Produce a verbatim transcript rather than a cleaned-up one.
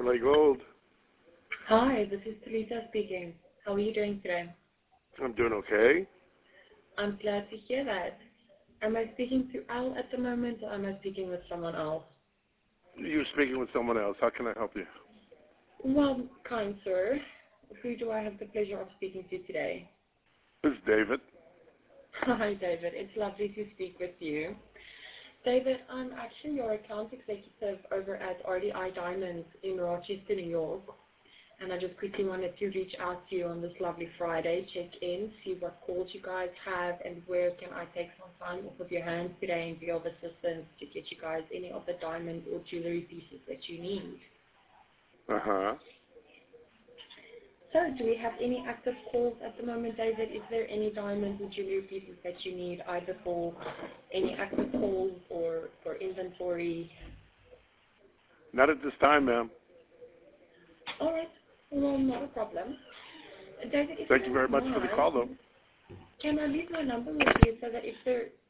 Chevrolet Gold. Hi, this is Teresa speaking. How are you doing today? I'm doing okay. I'm glad to hear that. Am I speaking to Al at the moment, or am I speaking with someone else? You're speaking with someone else. How can I help you? Well, kind sir, who do I have the pleasure of speaking to today? This is David. Hi, David. It's lovely to speak with you. David, I'm actually your account executive over at R D I Diamonds in Rochester, New York. And I just quickly wanted to reach out to you on this lovely Friday, check in, see what calls you guys have, and where can I take some time off of your hands today and be of assistance to get you guys any of the diamond or jewelry pieces that you need. Uh-huh. So do we have any active calls at the moment, David? Is there any diamond or jewelry pieces that you need either for any active calls or for inventory? Not at this time, ma'am. All right. Well, not a problem. David, if Thank you you very don't much for the mind, call, though. can I leave my number with you so that if there